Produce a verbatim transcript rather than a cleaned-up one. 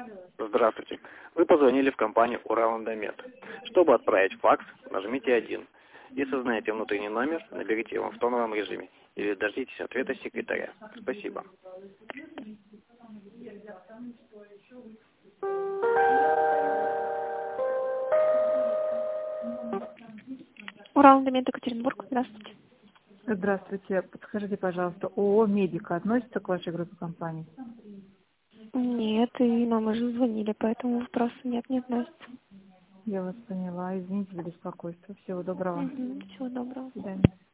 Здравствуйте. Вы позвонили в компанию Ураландомет. Чтобы отправить факс, нажмите один. Если знаете внутренний номер, наберите его в тоновом режиме или дождитесь ответа секретаря. Спасибо. Ураландомет, Екатеринбург. Здравствуйте. Здравствуйте. Подскажите, пожалуйста, ООО «Медика» относится к вашей группе компаний? Нет, и нам уже звонили, поэтому вопроса нет, не относится. Я вас поняла. Извините за беспокойство. Всего доброго. Угу, всего доброго. До свидания.